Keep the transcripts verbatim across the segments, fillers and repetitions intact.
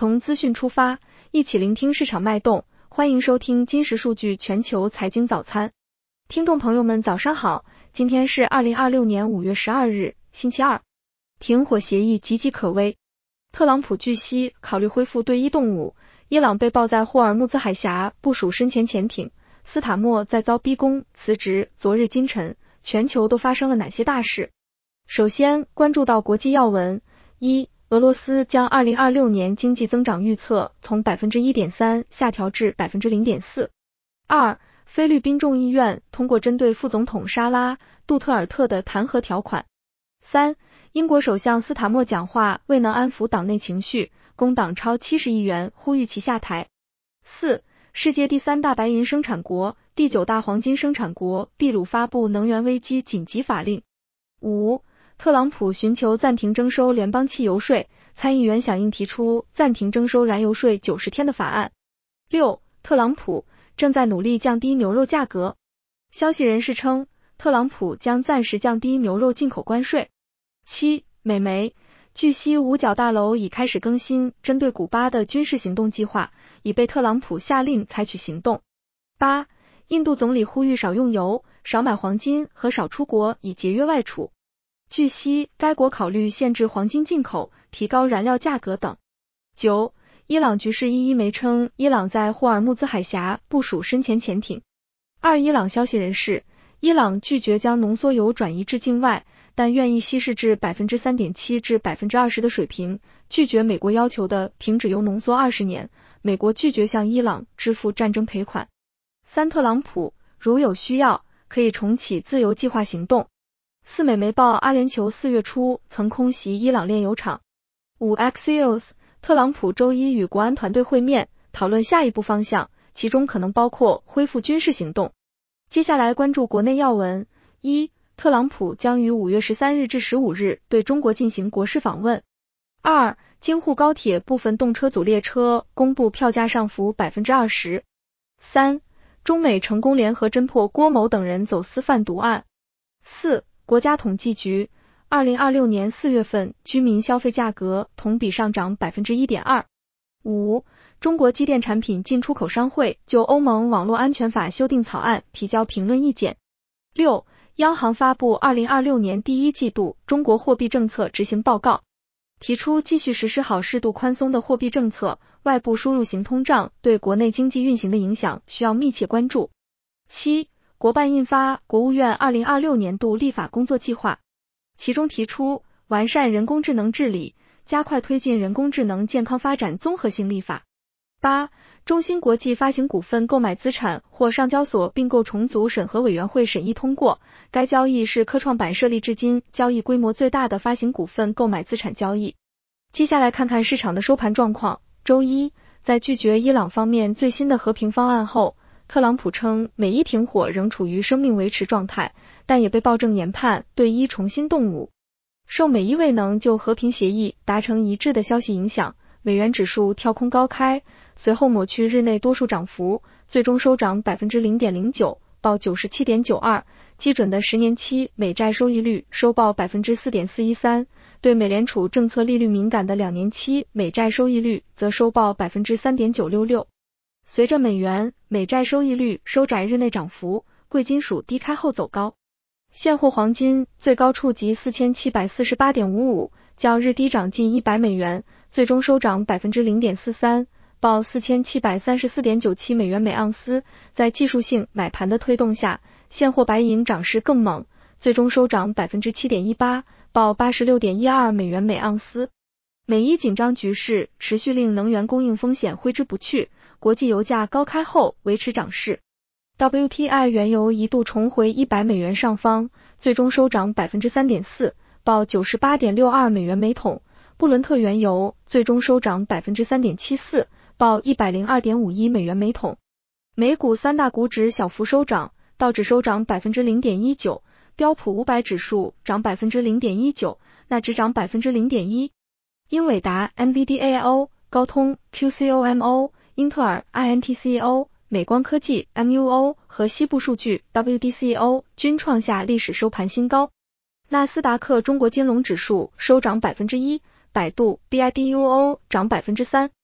从资讯出发，一起聆听市场脉动。欢迎收听金石数据全球财经早餐。听众朋友们早上好，今天是二零二六年五月十二日，星期二。停火协议岌岌可危。特朗普据悉考虑恢复对伊动武，伊朗被曝在霍尔木兹海峡部署深潜潜艇，斯塔默在遭逼宫辞职。昨日今晨，全球都发生了哪些大事？首先关注到国际要闻。一、俄罗斯将二零二六年经济增长预测从 百分之一点三 下调至 百分之零点四。二、菲律宾众议院通过针对副总统沙拉·杜特尔特的弹劾条款。三、英国首相斯塔默讲话未能安抚党内情绪，工党超七十亿元呼吁其下台。四、世界第三大白银生产国、第九大黄金生产国秘鲁发布能源危机紧急法令。五、特朗普寻求暂停征收联邦汽油税，参议员响应提出暂停征收燃油税九十天的法案。六、特朗普正在努力降低牛肉价格。消息人士称，特朗普将暂时降低牛肉进口关税。七、美媒，据悉五角大楼已开始更新针对古巴的军事行动计划，已被特朗普下令采取行动。八、印度总理呼吁少用油、少买黄金和少出国以节约外储。据悉该国考虑限制黄金进口，提高燃料价格等。九、伊朗局势一一媒称，伊朗在霍尔木兹海峡部署深潜潜艇。二、伊朗消息人士，伊朗拒绝将浓缩铀转移至境外，但愿意稀释至 百分之三点七 至 百分之二十 的水平，拒绝美国要求的停止铀浓缩二十年，美国拒绝向伊朗支付战争赔款。三、特朗普如有需要，可以重启自由计划行动。四、美媒报阿联酋四月初曾空袭伊朗炼油厂。五、Axios， 特朗普周一与国安团队会面，讨论下一步方向，其中可能包括恢复军事行动。接下来关注国内要闻。一、特朗普将于五月十三日至十五日对中国进行国事访问。二、京沪高铁部分动车组列车公布票价上浮 百分之二十。三、中美成功联合侦破郭某等人走私贩毒案。四、国家统计局二零二六年四月份居民消费价格同比上涨 百分之一点二。五、中国机电产品进出口商会就欧盟网络安全法修订草案提交评论意见。六、央行发布二零二六年第一季度中国货币政策执行报告，提出继续实施好适度宽松的货币政策，外部输入型通胀对国内经济运行的影响需要密切关注。七、国办印发国务院二零二六年度立法工作计划，其中提出完善人工智能治理，加快推进人工智能健康发展综合性立法。八、中芯国际发行股份购买资产或上交所并购重组审核委员会审议通过，该交易是科创板设立至今交易规模最大的发行股份购买资产交易。接下来看看市场的收盘状况。周一，在拒绝伊朗方面最新的和平方案后，特朗普称美伊停火仍处于生命维持状态，但也被报正研判对伊重新动武。受美伊未能就和平协议达成一致的消息影响，美元指数跳空高开，随后抹去日内多数涨幅，最终收涨 百分之零点零九， 报 九十七点九二， 基准的十年期美债收益率收报 百分之四点四一三， 对美联储政策利率敏感的两年期美债收益率则收报 百分之三点九六六。随着美元、美债收益率收窄日内涨幅，贵金属低开后走高。现货黄金最高触及 四千七百四十八点五五， 较日低涨近一百美元，最终收涨 百分之零点四三， 报 四千七百三十四点九七美元每盎司。在技术性买盘的推动下，现货白银涨势更猛，最终收涨 百分之七点一八， 报 八十六点一二美元每盎司。美伊紧张局势持续令能源供应风险挥之不去，国际油价高开后维持涨势。W T I 原油一度重回一百美元上方，最终收涨 百分之三点四， 报 九十八点六二美元每桶。布伦特原油最终收涨 百分之三点七四， 报 一百零二点五一美元每桶。美股三大股指小幅收涨，道指收涨 百分之零点一九， 标普五百指数涨 百分之零点一九， 纳指涨 百分之零点一。英伟达 N V D A O、 高通 Q C O M O、 英特尔 I N T C O、 美光科技 M U O 和西部数据 W D C O 均创下历史收盘新高。纳斯达克中国金龙指数收涨 百分之一， 百度 B I D U O 涨 百分之三。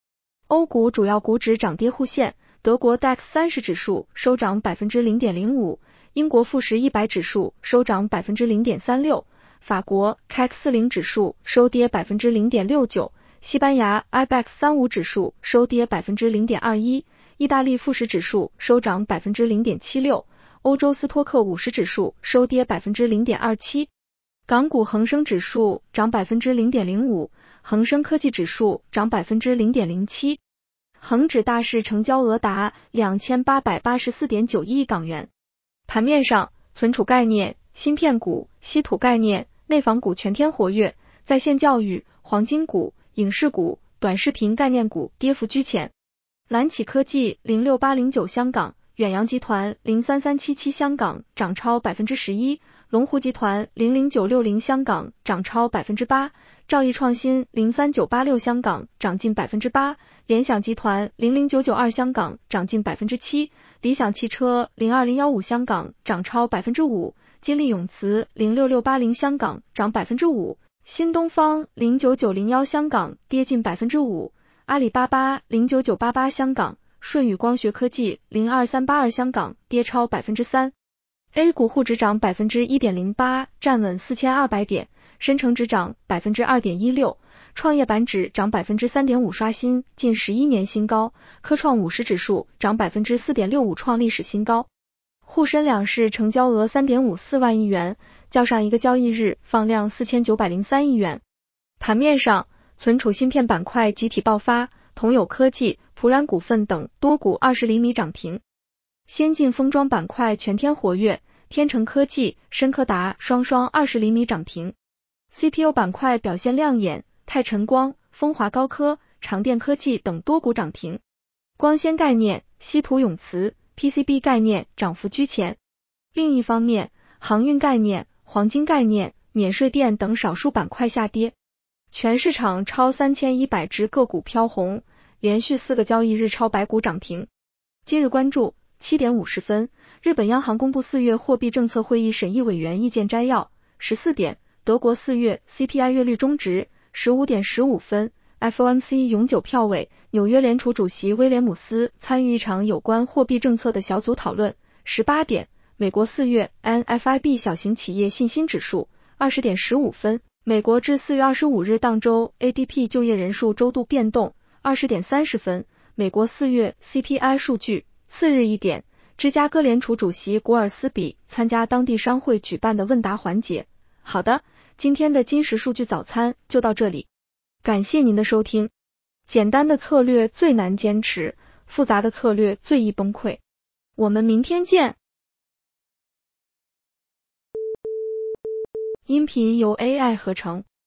欧股主要股指涨跌互现，德国 D A X 三十指数收涨 百分之零点零五， 英国富时一百指数收涨 百分之零点三六， 法国 C A C 四十 指数收跌 百分之零点六九， 西班牙 I B E X 三十五 指数收跌 百分之零点二一， 意大利富时指数收涨 百分之零点七六， 欧洲斯托克五十指数收跌 百分之零点二七， 港股恒生指数涨 百分之零点零五， 恒生科技指数涨 百分之零点零七， 恒指大市成交额达 两千八百八十四点九亿港元。盘面上，存储概念、芯片股、稀土概念、内房股全天活跃，在线教育、黄金股、影视股、短视频概念股跌幅居前。蓝启科技零六八零九香港、远洋集团零三三七七香港涨超 百分之十一， 龙湖集团零零九六零香港涨超 百分之八， 兆易创新零三九八六香港涨近 百分之八， 联想集团零零九九二香港涨近 百分之七， 理想汽车零二零一五香港涨超 百分之五， 金利永磁零六六八零香港涨 百分之五， 新东方零九九零一香港跌近 百分之五， 阿里巴巴零九九八八香港，舜宇光学科技零二三八二香港跌超 百分之三。 A 股沪指涨 百分之一点零八， 站稳四千二百点，深成指涨 百分之二点一六， 创业板指涨 百分之三点五， 刷新近十一年新高，科创五十指数涨 百分之四点六五， 创历史新高。沪深两市成交额 三点五四万亿元，较上一个交易日放量四千九百零三亿元。盘面上，存储芯片板块集体爆发，同友科技、普冉股份等多股二十厘米涨停。先进封装板块全天活跃，天成科技、深科达双双二十厘米涨停。C P U 板块表现亮眼，泰晨光、风华高科、长电科技等多股涨停。光纤概念、稀土永磁、P C B 概念涨幅居前。另一方面，航运概念、黄金概念、免税店等少数板块下跌。全市场超三千一百只个股飘红，连续四个交易日超百股涨停。今日关注七点五十分，日本央行公布四月货币政策会议审议委员意见摘要。十四点，德国四月 C P I 月率终值。十五点十五分， F O M C 永久票委，纽约联储主席威廉姆斯参与一场有关货币政策的小组讨论。十八点，美国四月 N F I B 小型企业信心指数。二十点十五分，美国至四月二十五日当周 A D P 就业人数周度变动。二十点三十分，美国四月 C P I 数据。次日一点，芝加哥联储主席古尔斯比参加当地商会举办的问答环节。好的，今天的金石数据早餐就到这里，感谢您的收听。简单的策略最难坚持，复杂的策略最易崩溃。我们明天见。音频由 A I 合成。